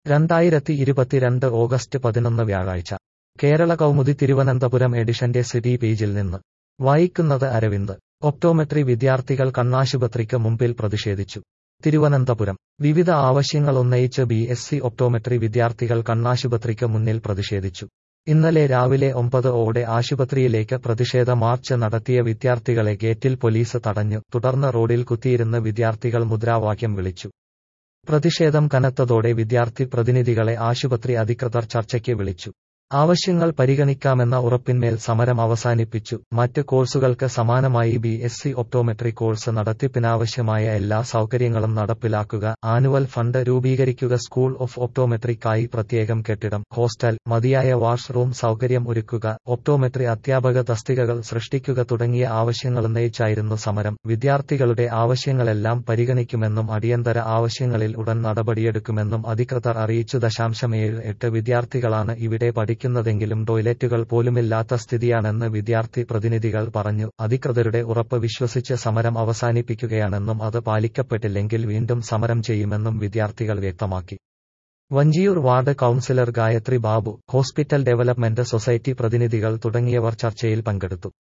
2022 August 11 വ്യാഴാഴ്ച കേരള കൗമുദി തിരുവനന്തപുരം എഡിഷന്റെ city പേജിൽ നിന്ന് വായിക്കുന്നത് അരവിന്ദ്. ഒപ്റ്റോമെട്രി വിദ്യാർത്ഥികൾ കണ്ണാശുപത്രിക്ക് മുമ്പിൽ പ്രതിഷേധിച്ചു. തിരുവനന്തപുരം വിവിധ ആവശ്യങ്ങൾ ഉന്നയിച്ച് BSc ഒപ്റ്റോമെട്രി വിദ്യാർത്ഥികൾ കണ്ണാശുപത്രിക്ക് മുന്നിൽ പ്രതിഷേധിച്ചു. ഇന്നലെ രാവിലെ 9 ഓടെ ആശുപത്രിയിലേക്ക് പ്രതിഷേധ മാർച്ച് നടത്തിയ വിദ്യാർത്ഥികളെ ഗേറ്റിൽ പോലീസ് തടഞ്ഞു. തുടർന്ന് റോഡിൽ കുത്തിയിരുന്ന് വിദ്യാർത്ഥികൾ മുദ്രാവാക്യം വിളിച്ചു. പ്രതിഷേധം കനത്തതോടെ വിദ്യാർത്ഥി പ്രതിനിധികളെ ആശുപത്രി അധികൃതർ ചർച്ചയ്ക്ക് വിളിച്ചു. ആവശ്യങ്ങൾ പരിഗണിക്കാമെന്ന ഉറപ്പിന്മേൽ സമരം അവസാനിപ്പിച്ചു. മറ്റ് കോഴ്സുകൾക്ക് സമാനമായി BSc ഒപ്റ്റോമെട്രി കോഴ്സ് നടത്തിപ്പിനാവശ്യമായ എല്ലാ സൗകര്യങ്ങളും നടപ്പിലാക്കുക, ആനുവൽ ഫണ്ട് രൂപീകരിക്കുക, സ്കൂൾ ഓഫ് ഒപ്റ്റോമെട്രിക്കായി പ്രത്യേകം കെട്ടിടം, ഹോസ്റ്റൽ, മതിയായ വാഷ്റൂം സൗകര്യം ഒരുക്കുക, ഒപ്റ്റോമെട്രി അധ്യാപക തസ്തികകൾ സൃഷ്ടിക്കുക തുടങ്ങിയ ആവശ്യങ്ങളുന്നയിച്ചായിരുന്നു സമരം. വിദ്യാർത്ഥികളുടെ ആവശ്യങ്ങളെല്ലാം പരിഗണിക്കുമെന്നും അടിയന്തര ആവശ്യങ്ങളിൽ ഉടൻ നടപടിയെടുക്കുമെന്നും അധികൃതർ അറിയിച്ചു. 0.78 വിദ്യാർത്ഥികളാണ് ഇവിടെ പഠിക്കുന്നതെങ്കിലും ടോയ്ലറ്റുകൾ പോലുമില്ലാത്ത സ്ഥിതിയാണെന്ന് വിദ്യാർത്ഥി പ്രതിനിധികൾ പറഞ്ഞു. അധികൃതരുടെ ഉറപ്പ് വിശ്വസിച്ച് സമരം അവസാനിപ്പിക്കുകയാണെന്നും അത് പാലിക്കപ്പെട്ടില്ലെങ്കിൽ വീണ്ടും സമരം ചെയ്യുമെന്നും വിദ്യാർത്ഥികൾ വ്യക്തമാക്കി. Vanchiyoor ward councillor Gayathri Babu, hospital development society പ്രതിനിധികൾ തുടങ്ങിയവർ ചർച്ചയിൽ പങ്കെടുത്തു.